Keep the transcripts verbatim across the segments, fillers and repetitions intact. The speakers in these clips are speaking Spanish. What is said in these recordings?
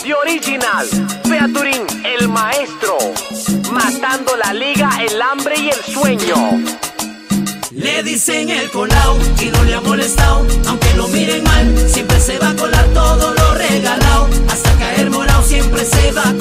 The Original, Featuring el maestro, matando la liga, el hambre y el sueño. Le dicen el colao y no le ha molestado, aunque lo miren mal, siempre se va a colar todo lo regalado, hasta caer morado siempre se va a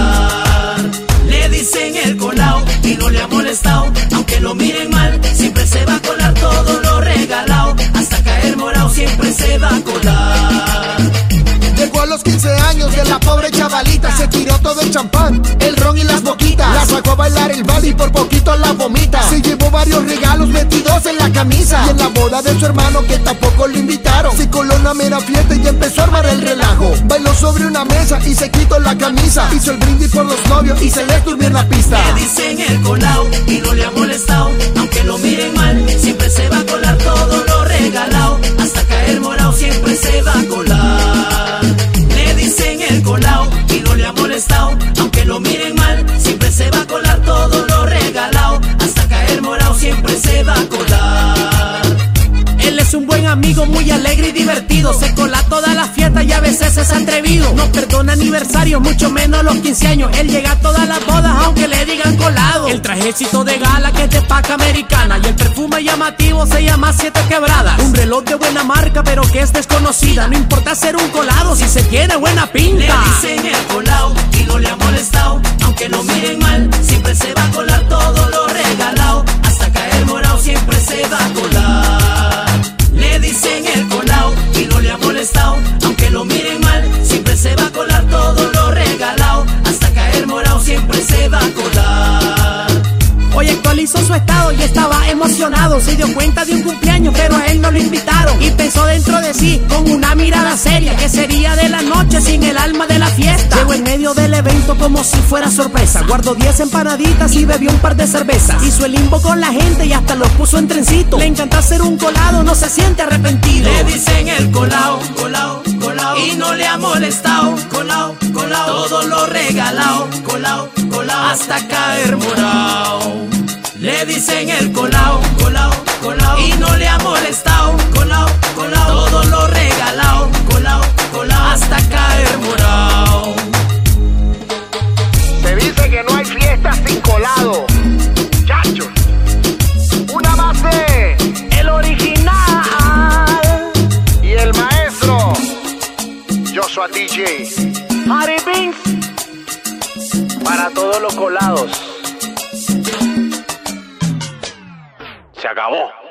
colar. Le dicen el colao y no le ha molestado, aunque lo miren mal, siempre se va a colar todo lo regalado, hasta caer morado siempre se va a colar. Llegó a los quince años de la pobre chavalita, se tiró todo el champán, el ron y las boquitas, la sacó a bailar el vals y por poquito la vomita. Se llevó varios regalos metidos en la camisa, y en la boda de su hermano que tampoco lo invitaron, se coló una mera fiesta y empezó a armar el relajo. Bailó sobre una mesa y se quitó la camisa, hizo el brindis por los novios y se les durmió en la pista. Le dicen el colao y no le ha molestado, aunque lo miren mal, siempre se va a colar todo lo regalado, hasta caer morado siempre se va a colar. Le dicen el colao y no le ha molestado, aunque lo miren mal, siempre se va a colar todo lo regalado, hasta caer morado siempre se va a colar. Él es un buen amigo, muy alegre y divertido, se cola toda la fiesta y a veces es atrevido. No perdona aniversarios, mucho menos los quince años. Él llega a todas las bodas aunque le digan colado. El trajecito de gala que es de paca americana, y el perfume llamativo se llama Siete Quebradas. Un reloj de buena marca pero que es desconocida, no importa ser un colado si se tiene buena pinta. Le dicen el colao y no le ha molestado, aunque lo miren mal, siempre se va a colar todo lo regalado, hasta caer morado siempre se va a colar. Le dicen el colao y no le ha molestado, aunque lo miren mal, siempre se va a colar todo lo regalado, hasta caer morado siempre se va a colar. Hoy actualizó su estado y estaba emocionado, se dio cuenta de un cumpleaños pero a él no lo invitaron, y pensó dentro de sí con una mirada seria que sería de la noche sin el alma de la fiesta. Llegó en medio del evento como si fuera sorpresa, guardó diez empanaditas y bebió un par de cervezas, hizo el limbo con la gente y hasta los puso en trencito. Le encanta ser un colado, no se siente arrepentido. Le dicen el colao, colao, colao y no le ha molestado, colao, colao, todo lo regalado, colao, colao, hasta caer morado. Le dicen el colao, colao, colao y no le ha molestado, colao, colao, todo lo regalado, colao, colao, hasta caer morado. Se dice que no hay fiesta sin colado, chachos. Una más de El Original y el maestro Joshua D J Harry Beans, para todos los colados. Se acabó.